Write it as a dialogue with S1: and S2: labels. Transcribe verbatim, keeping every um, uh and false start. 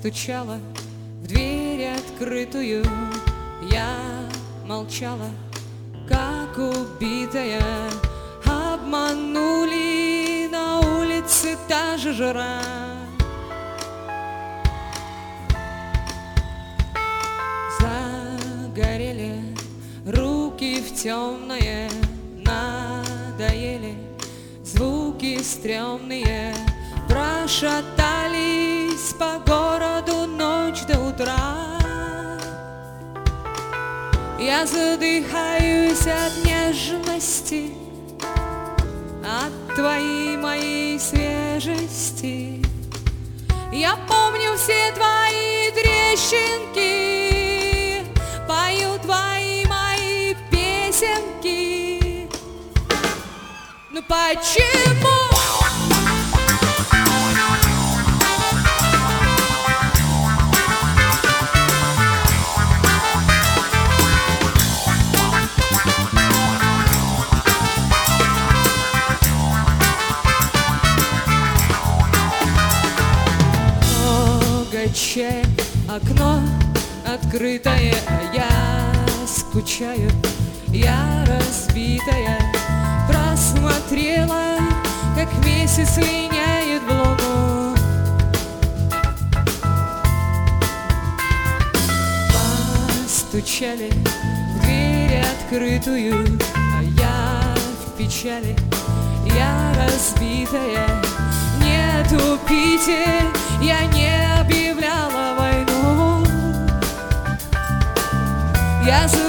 S1: стучала в дверь открытую. Я молчала, как убитая. Обманули, на улице та же жара. Загорели руки в темное, надоели звуки стрёмные. Прошатались по городу ночь до утра. Я задыхаюсь от нежности, от твоей моей свежести. Я помню все твои трещинки, пою твои мои песенки. Ну почему? Чай, окно открытое, я скучаю, я разбитая. Просмотрела, как месяц линяет в луну. Постучали в дверь открытую, а я в печали, я разбитая. Не тупите, я не объявляла войну. Я